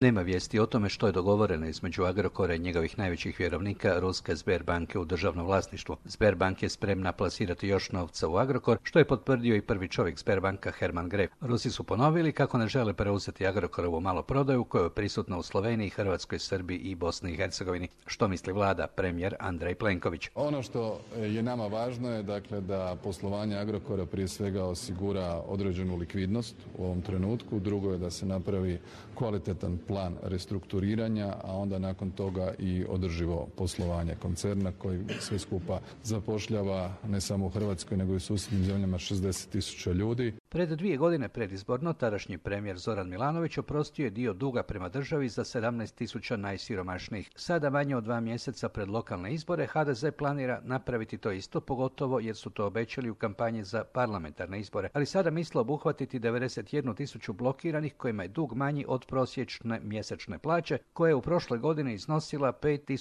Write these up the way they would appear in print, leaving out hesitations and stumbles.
Nema vijesti o tome što je dogovoreno između Agrokora i njegovih najvećih vjerovnika ruske Sberbanke u državnom vlasništvu. Sberbank je spremna plasirati još novca u Agrokor, što je potvrdio i prvi čovjek Sberbanka Herman Gref. Rusi su ponovili kako ne žele preuzeti Agrokorovu maloprodaju koja je prisutna u Sloveniji, Hrvatskoj, Srbiji i Bosni i Hercegovini. Što misli vlada, premijer Andrej Plenković? Ono što je nama važno je dakle da poslovanje Agrokora prije svega osigura određenu likvidnost u ovom trenutku. Drugo je da se napravi kvalitetan plan restrukturiranja, a onda nakon toga i održivo poslovanje koncerna koji sve skupa zapošljava ne samo u Hrvatskoj nego i u susjednim zemljama 60.000 ljudi. Pred 2 godine predizborno tadašnji premijer Zoran Milanović oprostio je dio duga prema državi za 17.000 najsiromašnijih. Sada manje od 2 mjeseca pred lokalne izbore HDZ planira napraviti to isto, pogotovo jer su to obećali u kampanji za parlamentarne izbore. Ali sada misle obuhvatiti 91.000 blokiranih kojima je dug manji od prosječne mjesečne plaće, koja je u prošloj godini iznosila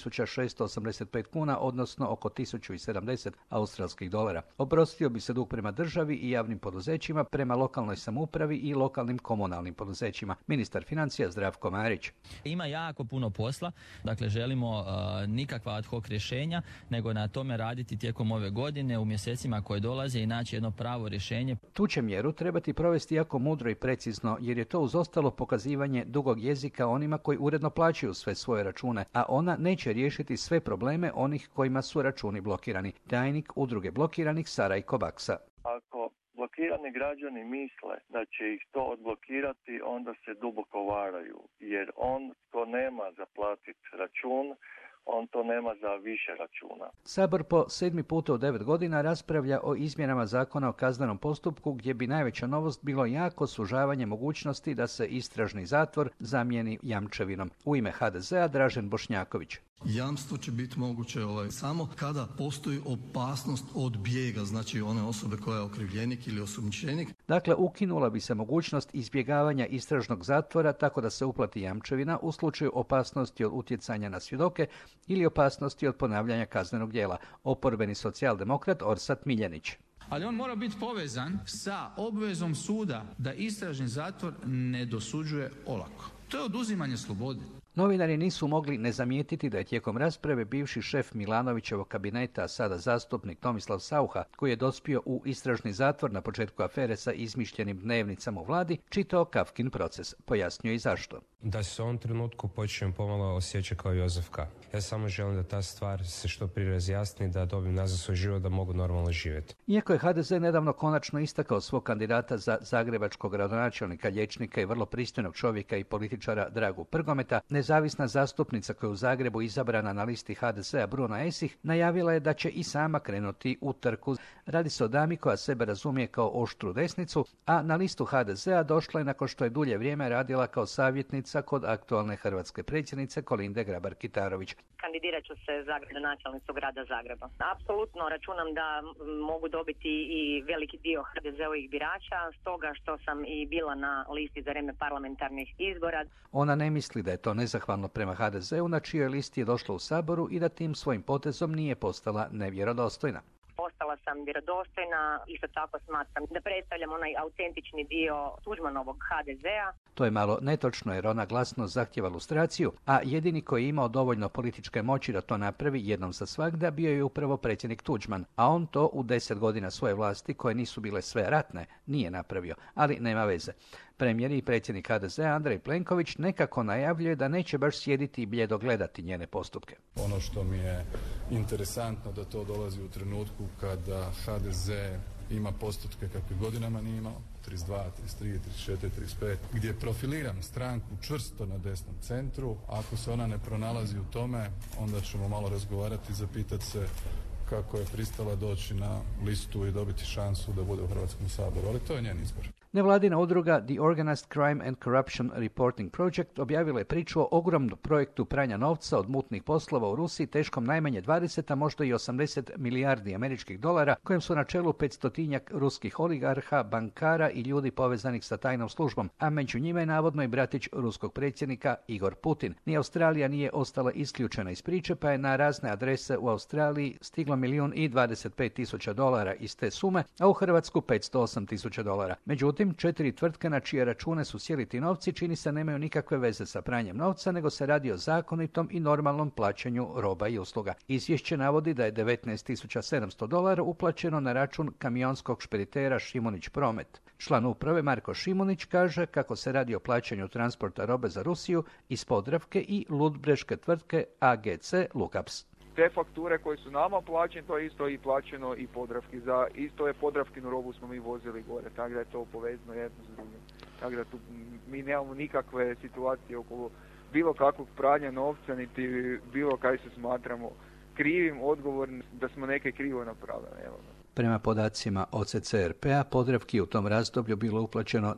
5.685 kuna, odnosno oko 1.070 australskih dolara. Oprostio bi se dug prema državi i javnim poduzećima, prema lokalnoj samoupravi i lokalnim komunalnim poduzećima. Ministar financija Zdravko Marić. Ima jako puno posla, dakle želimo nikakva ad hoc rješenja, nego na tome raditi tijekom ove godine, u mjesecima koje dolaze i naći jedno pravo rješenje. Tu će mjeru trebati provesti jako mudro i precizno, jer je to uz ostalo pokazivanje dugog jezika onima koji uredno plaćaju sve svoje račune, a ona neće riješiti sve probleme onih kojima su računi blokirani. Tajnik udruge blokiranih Sarajko Baksa. Ako blokirani građani misle da će ih to odblokirati, onda se duboko varaju, jer on ko nema za platiti račun, on to nema za više računa. Sabor po 7. puta u 9 godina raspravlja o izmjenama zakona o kaznenom postupku, gdje bi najveća novost bilo jako sužavanje mogućnosti da se istražni zatvor zamijeni jamčevinom. U ime HDZ-a Dražen Bošnjaković. Jamstvo će biti moguće samo kada postoji opasnost od bijega, znači one osobe koja je okrivljenik ili osumnjičenik. Dakle, ukinula bi se mogućnost izbjegavanja istražnog zatvora tako da se uplati jamčevina u slučaju opasnosti od utjecanja na svjedoke ili opasnosti od ponavljanja kaznenog djela. Oporbeni socijaldemokrat Orsat Miljenić. Ali on mora biti povezan sa obvezom suda da istražni zatvor ne dosuđuje olako. To je oduzimanje slobode. Novinari nisu mogli ne zamijetiti da je tijekom rasprave bivši šef Milanovićevog kabineta, a sada zastupnik Tomislav Saucha, koji je dospio u istražni zatvor na početku afere sa izmišljenim dnevnicama u vladi, čitao Kafkin proces. Pojasnio i zašto. Da se u ovom trenutku počnem pomalo osjećati kao Jozef K. Ja samo želim da ta stvar se što prije razjasni, da dobijem nazad svoj život, da mogu normalno živjeti. Iako je HDZ nedavno konačno istakao svog kandidata za zagrebačkog gradonačelnika, liječnika i vrlo pristojnog čovjeka i političara Dragu Prgometa, nezavisna zastupnica koja je u Zagrebu izabrana na listi HDZ-a Bruna Esih najavila je da će i sama krenuti u trku. Radi se o dami koja sebe razumije kao oštru desnicu, a na listu HDZ-a došla je nakon što je dulje vrijeme radila kao savjetnica kod aktualne hrvatske predsjednice Kolinde Grabar-Kitarović. Kandidirat ću se za gradonačelnicu grada Zagreba. Apsolutno računam da mogu dobiti i veliki dio HDZ-ovih birača, stoga što sam i bila na listi za vrijeme parlamentarnih izbora. Ona ne misli da je to nezahvalno prema HDZ-u, na čijoj listi je došla u Saboru, i da tim svojim potezom nije postala nevjerodostojna. Ostala sam vjerodostojna, isto tako smatram da predstavljam onaj autentični dio Tuđmanovog HDZ-a. To je malo netočno jer ona glasno zahtjeva lustraciju, a jedini koji je imao dovoljno političke moći da to napravi jednom za svagda bio je upravo predsjednik Tuđman, a on to u 10 godina svoje vlasti, koje nisu bile sve ratne, nije napravio, ali nema veze. Premijer i predsjednik HDZ Andrej Plenković nekako najavljuje da neće baš sjediti i bljedo gledati njene postupke. Ono što mi je interesantno da to dolazi u trenutku kada HDZ ima postotke kakve godinama nije imao, 32, 33, 34, 35, gdje profiliram stranku čvrsto na desnom centru. Ako se ona ne pronalazi u tome, onda ćemo malo razgovarati i zapitati se kako je pristala doći na listu i dobiti šansu da bude u Hrvatskom saboru, ali to je njen izbor. Nevladina udruga The Organized Crime and Corruption Reporting Project objavila je priču o ogromnom projektu pranja novca od mutnih poslova u Rusiji teškom najmanje 20, a možda i 80 milijardi američkih dolara, kojem su na čelu 500-tinjak ruskih oligarha, bankara i ljudi povezanih sa tajnom službom, a među njima je navodno i bratić ruskog predsjednika Igor Putin. Ni Australija nije ostala isključena iz priče, pa je na razne adrese u Australiji stiglo $1.025.000 iz te sume, a u Hrvatsku $508.000. Međutim, Međutim, 4 tvrtke na čije račune su sjeli ti novci čini se nemaju nikakve veze sa pranjem novca, nego se radi o zakonitom i normalnom plaćanju roba i usluga. Izvješće navodi da je $19.700 uplaćeno na račun kamionskog špeditera Šimunić Promet. Član uprave Marko Šimunić kaže kako se radi o plaćanju transporta robe za Rusiju iz Podravke i ludbreške tvrtke AGC Lukaps. Te fakture koje su nama plaćene, to je isto i plaćeno i Podravki. Za isto je Podravkinu robu smo mi vozili gore, tako da je to povezano jedno s drugim. Tako da tu mi nemamo nikakve situacije oko bilo kakvog pranja novca, niti bilo kaj se smatramo krivim, odgovornim, da smo neke krivo napravili. Evo. Prema podacima OCCRP-a, Podravki u tom razdoblju bilo uplaćeno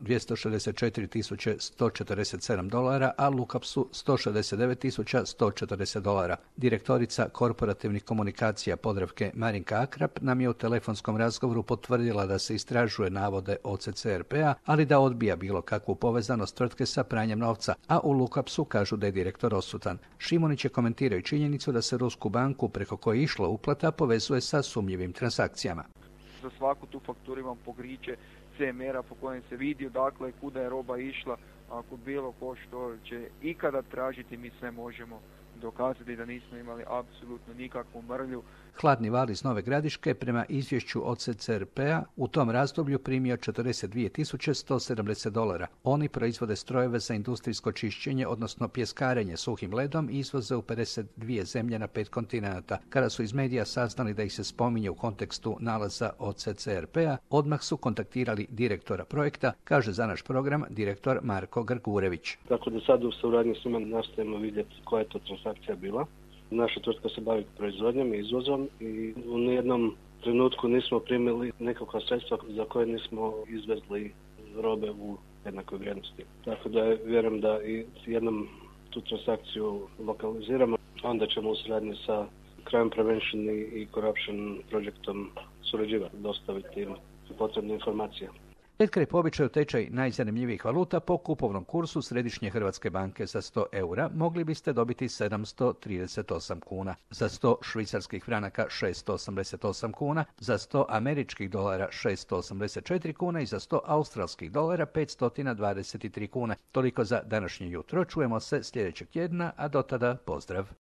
$264.147, a Lukapsu $169.140. Direktorica korporativnih komunikacija Podravke Marinka Akrap nam je u telefonskom razgovoru potvrdila da se istražuje navode OCCRP-a, ali da odbija bilo kakvu povezanost tvrtke sa pranjem novca, a u Lukapsu kažu da je direktor odsutan. Šimunić je komentirao činjenicu da se rusku banku preko koje je išla uplata povezuje sa sumnjivim transakcijama. Za svaku tu fakturu imam pokriće CMR-a po kojem se vidi odakle kuda je roba išla. Ako bilo ko što će ikada tražiti, mi sve možemo dokazati da nismo imali apsolutno nikakvu mrlju. Hladni val iz Nove Gradiške prema izvješću OCCRP-a u tom razdoblju primio $42.170. Oni proizvode strojeve za industrijsko čišćenje, odnosno pjeskarenje suhim ledom i izvoze u 52 zemlje na 5 kontinenata. Kada su iz medija saznali da ih se spominje u kontekstu nalaza OCCRP-a, odmah su kontaktirali direktora projekta, kaže za naš program direktor Marko Grgurević. Tako da sad u suradnji s njima nastojimo vidjeti koja je to transakcija bila. Naša tvrtka se bavi proizvodnjom i izvozom i u nijednom trenutku nismo primili nekakva sredstva za koje nismo izvezli robe u jednakoj vrijednosti. Tako da vjerujem da i jednom tu transakciju lokaliziramo, onda ćemo u suradnji sa Crime Prevention i Corruption Projectom surađivati, dostaviti im potrebne informacije. Pred kraj po običaju tečaj najzanimljivijih valuta po kupovnom kursu Središnje Hrvatske banke za 100 eura mogli biste dobiti 738 kuna, za 100 švicarskih franaka 688 kuna, za 100 američkih dolara 684 kuna i za 100 australskih dolara 523 kuna. Toliko za današnje jutro. Čujemo se sljedećeg tjedna, a do tada pozdrav.